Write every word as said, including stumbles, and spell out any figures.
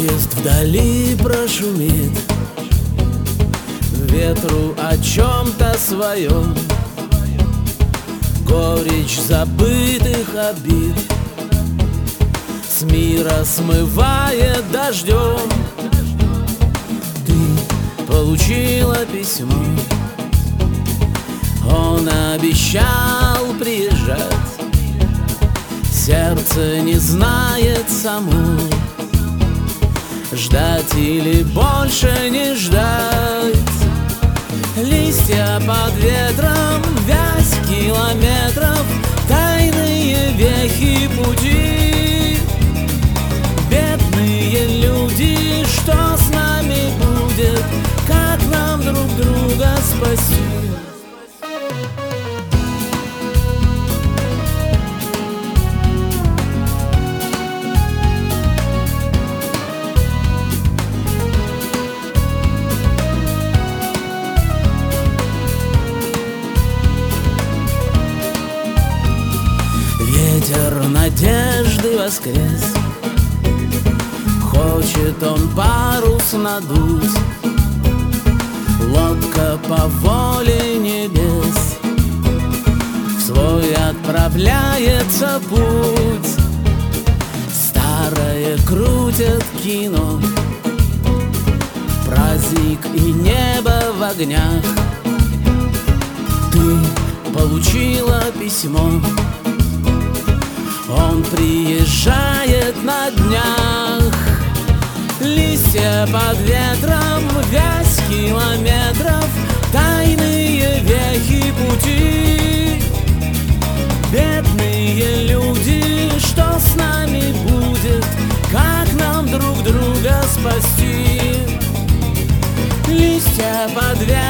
Поезд вдали прошумит, ветру о чем-то своем, горечь забытых обид с мира смывает дождем. Ты получила письмо, он обещал приезжать. Сердце не знает само, ждать или больше не ждать. Листья под ветром, вязь километров, тайные вехи пути. Бедные люди, что с нами будет, как нам друг друга спасти? Ветер надежды воскрес, хочет он парус надуть. Лодка по воле небес в свой отправляется путь. Старое крутят кино, праздник и небо в огнях. Ты получила письмо, он приезжает на днях. Листья под ветром, вязь километров, тайные вехи пути. Бедные люди, что с нами будет, как нам друг друга спасти? Листья под ветром,